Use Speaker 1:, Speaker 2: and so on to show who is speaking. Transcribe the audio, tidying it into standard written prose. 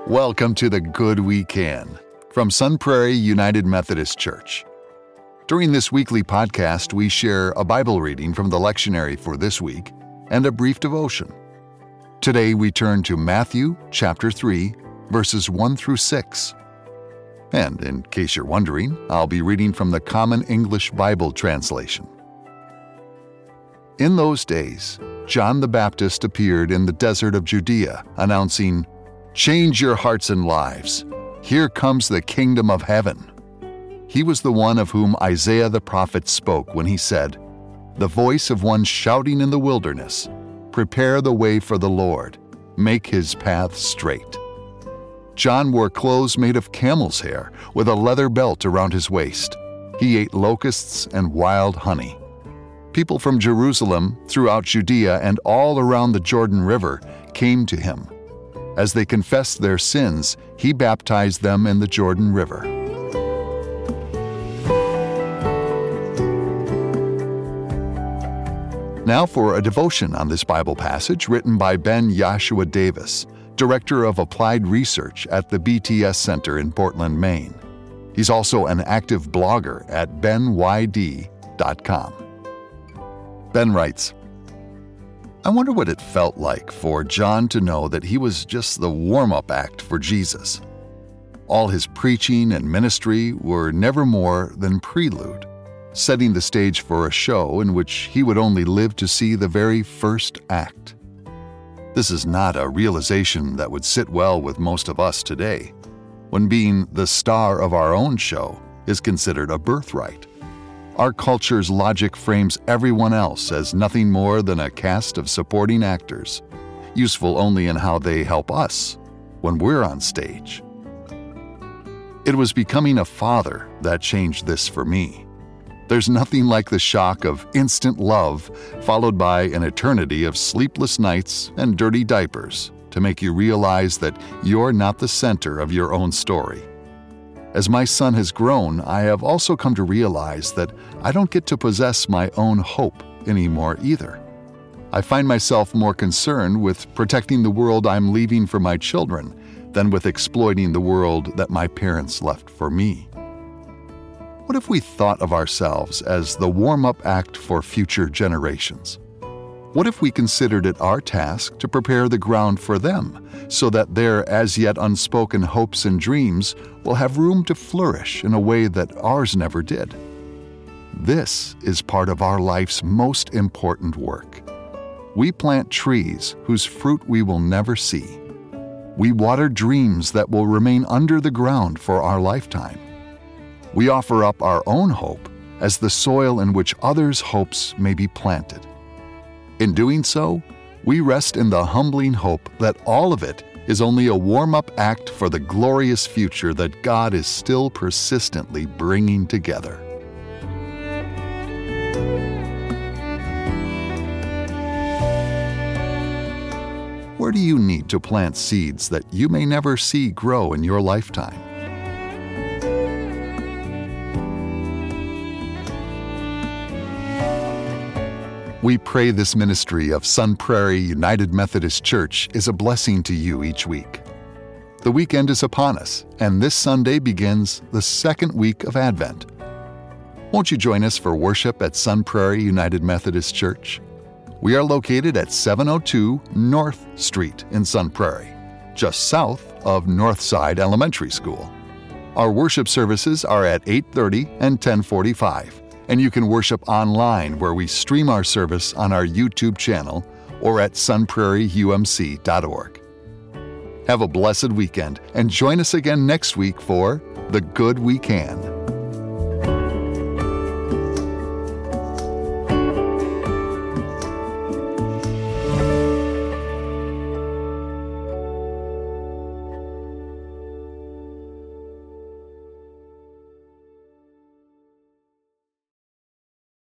Speaker 1: Welcome to The Good We Can from Sun Prairie United Methodist Church. During this weekly podcast, we share a Bible reading from the lectionary for this week and a brief devotion. Today we turn to Matthew chapter 3, verses 1 through 6. And in case you're wondering, I'll be reading from the Common English Bible translation. In those days, John the Baptist appeared in the desert of Judea, announcing, "Change your hearts and lives. Here comes the kingdom of heaven." He was the one of whom Isaiah the prophet spoke when he said, "The voice of one shouting in the wilderness, prepare the way for the Lord, make his path straight." John wore clothes made of camel's hair with a leather belt around his waist. He ate locusts and wild honey. People from Jerusalem, throughout Judea, and all around the Jordan River came to him. As they confessed their sins, he baptized them in the Jordan River. Now for a devotion on this Bible passage written by Ben Yashua Davis, Director of Applied Research at the BTS Center in Portland, Maine. He's also an active blogger at benyd.com. Ben writes, I wonder what it felt like for John to know that he was just the warm-up act for Jesus. All his preaching and ministry were never more than prelude, setting the stage for a show in which he would only live to see the very first act. This is not a realization that would sit well with most of us today, when being the star of our own show is considered a birthright. Our culture's logic frames everyone else as nothing more than a cast of supporting actors, useful only in how they help us when we're on stage. It was becoming a father that changed this for me. There's nothing like the shock of instant love followed by an eternity of sleepless nights and dirty diapers to make you realize that you're not the center of your own story. As my son has grown, I have also come to realize that I don't get to possess my own hope anymore either. I find myself more concerned with protecting the world I'm leaving for my children than with exploiting the world that my parents left for me. What if we thought of ourselves as the warm-up act for future generations? What if we considered it our task to prepare the ground for them so that their as yet unspoken hopes and dreams will have room to flourish in a way that ours never did? This is part of our life's most important work. We plant trees whose fruit we will never see. We water dreams that will remain under the ground for our lifetime. We offer up our own hope as the soil in which others' hopes may be planted. In doing so, we rest in the humbling hope that all of it is only a warm-up act for the glorious future that God is still persistently bringing together. Where do you need to plant seeds that you may never see grow in your lifetime? We pray this ministry of Sun Prairie United Methodist Church is a blessing to you each week. The weekend is upon us, and this Sunday begins the second week of Advent. Won't you join us for worship at Sun Prairie United Methodist Church? We are located at 702 North Street in Sun Prairie, just south of Northside Elementary School. Our worship services are at 8:30 and 10:45. And you can worship online where we stream our service on our YouTube channel or at sunprairieumc.org. Have a blessed weekend and join us again next week for The Good We Can.